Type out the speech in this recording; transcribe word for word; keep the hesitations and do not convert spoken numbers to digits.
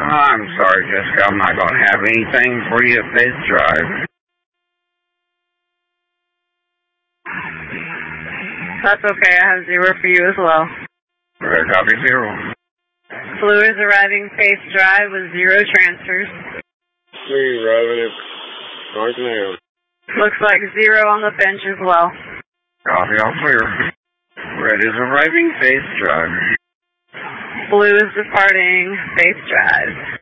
I'm sorry, Jessica. I'm not going to have anything for you at Faith Drive. That's okay. I have zero for you as well. Red copy zero. Blue is arriving Faith Drive with zero transfers. Three arriving at North Nail. Looks like zero on the bench as well. Copy all clear. Red is arriving Faith Drive. Blue is departing Faith Drive.